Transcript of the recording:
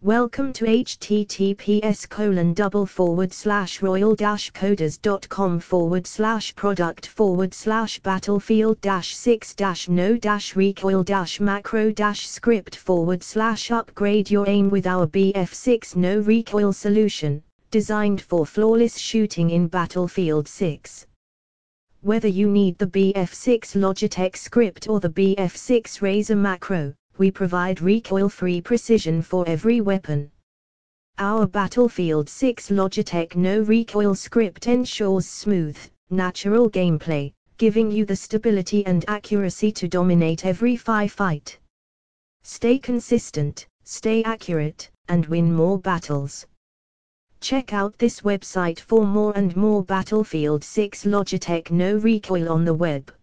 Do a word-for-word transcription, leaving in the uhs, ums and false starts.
Welcome to https colon double forward slash royal dash coders dot com forward slash product forward slash battlefield dash six dash no dash recoil dash macro dash script forward slash upgrade your aim with our B F six no recoil solution, designed for flawless shooting in Battlefield six. Whether you need the B F six Logitech script or the B F six Razer macro, we provide recoil-free precision for every weapon. Our Battlefield six Logitech no recoil script ensures smooth, natural gameplay, giving you the stability and accuracy to dominate every firefight. Stay consistent, stay accurate, and win more battles. Check out this website for more and more Battlefield six Logitech no recoil on the web.